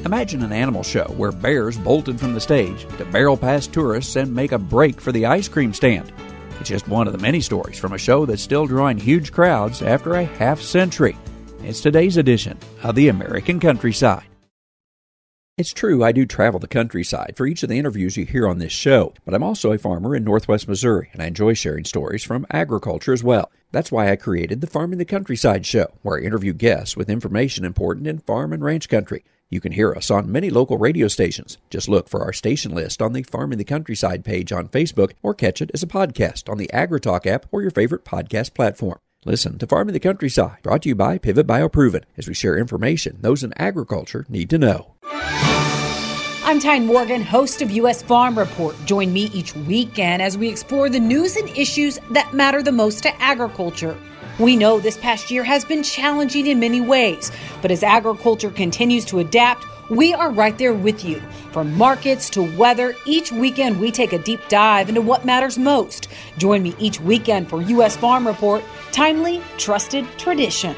Imagine an animal show where bears bolted from the stage to barrel past tourists and make a break for the ice cream stand. It's just one of the many stories from a show that's still drawing huge crowds after a half-century. It's today's edition of the American Countryside. It's true, I do travel the countryside for each of the interviews you hear on this show, but I'm also a farmer in northwest Missouri, and I enjoy sharing stories from agriculture as well. That's why I created the Farming the Countryside show, where I interview guests with information important in farm and ranch country. You can hear us on many local radio stations. Just look for our station list on the Farming the Countryside page on Facebook, or catch it as a podcast on the AgriTalk app or your favorite podcast platform. Listen to Farming the Countryside, brought to you by Pivot BioProven, as we share information those in agriculture need to know. I'm Tyne Morgan, host of U.S. Farm Report. Join me each weekend as we explore the news and issues that matter the most to agriculture. We know this past year has been challenging in many ways, but as agriculture continues to adapt, we are right there with you. From markets to weather, each weekend we take a deep dive into what matters most. Join me each weekend for U.S. Farm Report, timely, trusted tradition.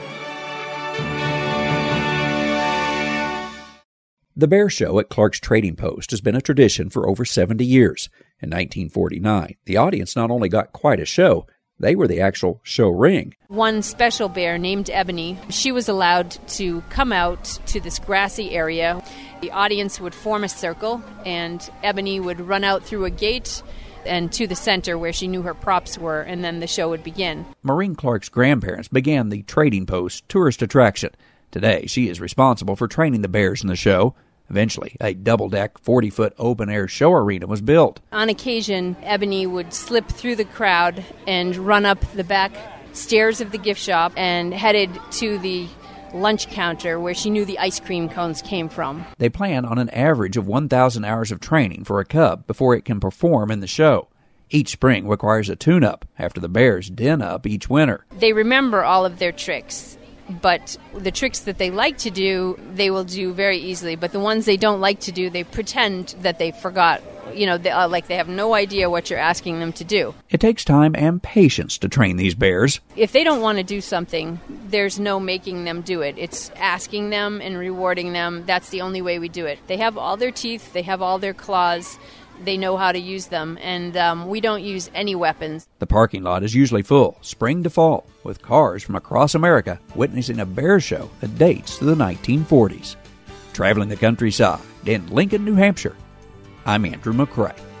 The Bear Show at Clark's Trading Post has been a tradition for over 70 years. In 1949, the audience not only got quite a show, they were the actual show ring. One special bear named Ebony, she was allowed to come out to this grassy area. The audience would form a circle, and Ebony would run out through a gate and to the center where she knew her props were, and then the show would begin. Maureen Clark's grandparents began the Trading Post tourist attraction. Today, she is responsible for training the bears in the show. Eventually, a double-deck, 40-foot open-air show arena was built. On occasion, Ebony would slip through the crowd and run up the back stairs of the gift shop and headed to the lunch counter where she knew the ice cream cones came from. They plan on an average of 1,000 hours of training for a cub before it can perform in the show. Each spring requires a tune-up after the bears den up each winter. They remember all of their tricks. But the tricks that they like to do, they will do very easily. But the ones they don't like to do, they pretend that they forgot. You know, like they have no idea what you're asking them to do. It takes time and patience to train these bears. If they don't want to do something, there's no making them do it. It's asking them and rewarding them. That's the only way we do it. They have all their teeth. They have all their claws. They know how to use them, and we don't use any weapons. The parking lot is usually full, spring to fall, with cars from across America witnessing a bear show that dates to the 1940s. Traveling the countryside in Lincoln, New Hampshire, I'm Andrew McCrae.